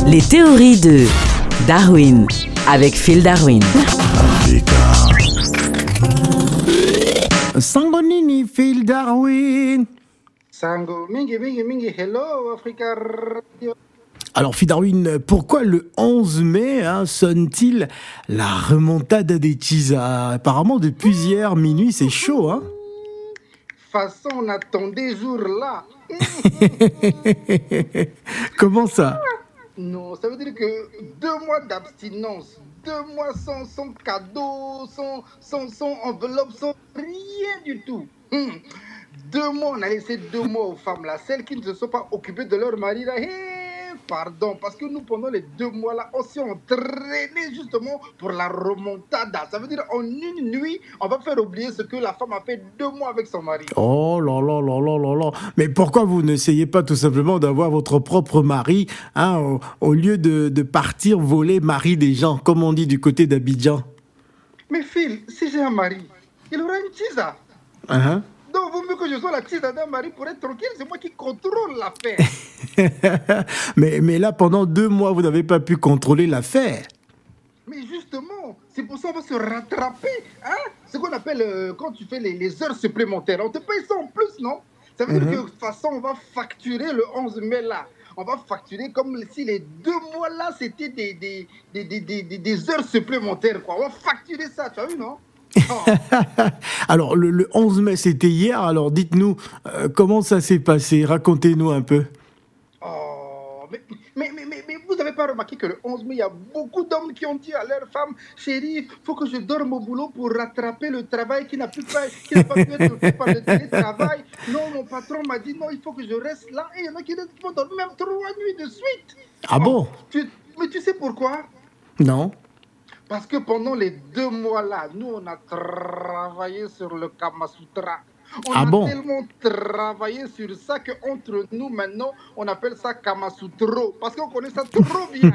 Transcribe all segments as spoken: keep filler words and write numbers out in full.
Les théories de Darwin avec Phil Darwin. Sangonini, Phil Darwin. Sango, mingi, mingi, mingi, hello, Africa Radio. Alors, Phil Darwin, pourquoi le onze mai hein, sonne-t-il la remontada des Chisa? Apparemment, depuis hier minuit, c'est chaud, hein? Façon, on attendait jour là. Comment ça? Non, ça veut dire que deux mois d'abstinence, deux mois sans, sans cadeau, sans, sans, sans enveloppe, sans rien du tout. Hum. Deux mois, on a laissé deux mois aux femmes là, celles qui ne se sont pas occupées de leur mari là. Hey, pardon, parce que nous, pendant les deux mois là, on s'est entraîné justement pour la remontada. Ça veut dire en une nuit, on va faire oublier ce que la femme a fait deux mois avec son mari. Oh là là là là là là. Mais pourquoi vous n'essayez pas tout simplement d'avoir votre propre mari hein, au, au lieu de, de partir voler mari des gens, comme on dit du côté d'Abidjan? Mais Phil, si j'ai un mari, il aura une chisa. Uh-huh. Donc, vaut mieux que je sois la chisa d'un mari pour être tranquille. C'est moi qui contrôle l'affaire. mais, mais là, pendant deux mois, vous n'avez pas pu contrôler l'affaire. Mais justement, c'est pour ça qu'on va se rattraper. Hein? Ce qu'on appelle euh, quand tu fais les, les heures supplémentaires. On te paye ça en plus, non? Ça veut dire mm-hmm. que de toute façon, on va facturer le onze mai là. On va facturer comme si les deux mois là, c'était des, des, des, des, des, des, des heures supplémentaires, quoi. On va facturer ça, tu as vu, non? Oh. Alors, le, le onze mai, c'était hier. Alors, dites-nous, euh, comment ça s'est passé? Racontez-nous un peu. Oh, mais, mais, mais, mais, mais vous n'avez pas remarqué que le onze mai, il y a beaucoup d'hommes qui ont dit à leur femme, chérie, il faut que je dorme au boulot pour rattraper le travail qui n'a, pu pas, qui n'a pas pu être fait par le télétravail. Non, mon patron m'a dit, non, il faut que je reste là. Et il y en a qui vont dormir même trois nuits de suite. Ah oh, bon tu, Mais tu sais pourquoi? Non. Parce que pendant les deux mois-là, nous, on a travaillé sur le Kama Sutra. On ah a bon? tellement travaillé sur ça qu'entre nous, maintenant, on appelle ça Kama Sutro. Parce qu'on connaît ça trop bien.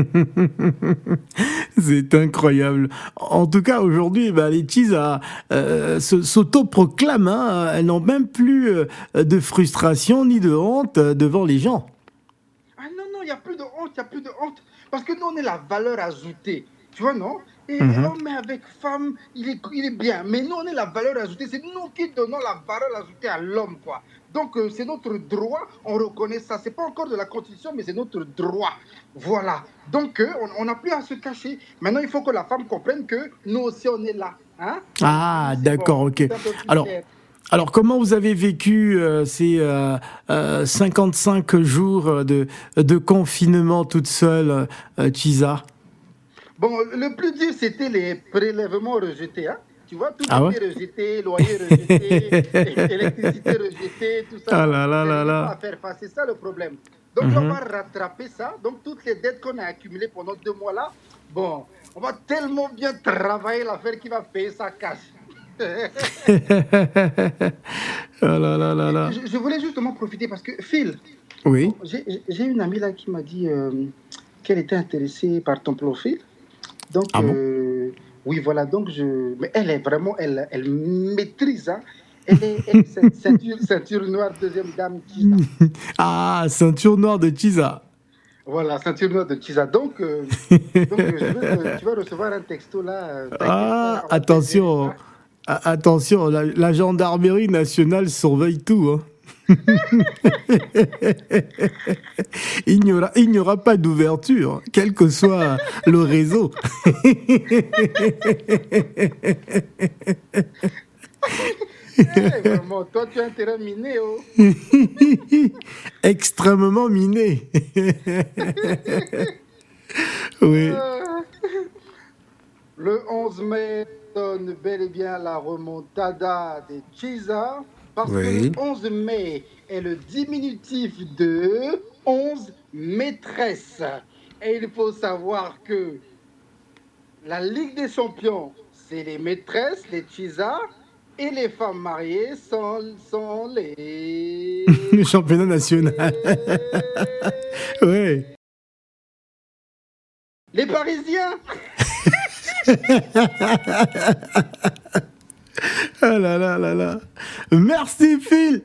C'est incroyable. En tout cas, aujourd'hui, bah, les Chisa euh, s'autoproclament. Hein, elles n'ont même plus euh, de frustration ni de honte euh, devant les gens. Ah non, non, il n'y a plus de honte, il n'y a plus de honte. Parce que nous, on est la valeur ajoutée. Tu vois, non? Et mm-hmm. homme avec femme, il est, il est bien. Mais nous, on est la valeur ajoutée. C'est nous qui donnons la valeur ajoutée à l'homme, quoi. Donc, euh, c'est notre droit. On reconnaît ça. C'est pas encore de la Constitution, mais c'est notre droit. Voilà. Donc, euh, on n'a plus à se cacher. Maintenant, il faut que la femme comprenne que nous aussi, on est là. Hein? Ah, c'est d'accord, bon. Ok. Alors... Alors, comment vous avez vécu euh, ces euh, euh, cinquante-cinq jours de, de confinement toute seule, euh, Chisa? Bon, le plus dur, c'était les prélèvements rejetés. Hein? Tu vois, tout ah était ouais? rejeté, loyer rejeté, électricité rejetée, tout ça. Ah là là là là. À faire face, c'est ça le problème. Donc, mm-hmm. on va rattraper ça. Donc, toutes les dettes qu'on a accumulées pendant deux mois là, bon, on va tellement bien travailler l'affaire qui va payer sa cash. oh là là là là. Je, je voulais justement profiter parce que, Phil, oui. j'ai, j'ai une amie là qui m'a dit euh, qu'elle était intéressée par ton profil. Donc, ah bon? euh, oui, voilà, donc je... Mais elle est vraiment, elle, elle maîtrise, hein. Elle est, elle est ceinture, ceinture noire, deuxième dame Chisa. Ah, ceinture noire de Chisa. Voilà, ceinture noire de Chisa. Donc, euh, donc je veux, tu vas recevoir un texto là. Euh, ah, ça, attention, a- attention, la, la gendarmerie nationale surveille tout, hein. il n'y aura, il n'y aura pas d'ouverture, quel que soit le réseau. Hey, vraiment, toi, tu as un terrain miné, oh. Extrêmement miné. oui. Euh, le onze mai donne bel et bien la remontada des Chisa. Parce oui. que le onze mai est le diminutif de onze maîtresses. Et il faut savoir que la Ligue des champions, c'est les maîtresses, les Chisa, et les femmes mariées sont, sont les... le championnat national. oui. Les Parisiens. Ah là là là là. Merci Phil.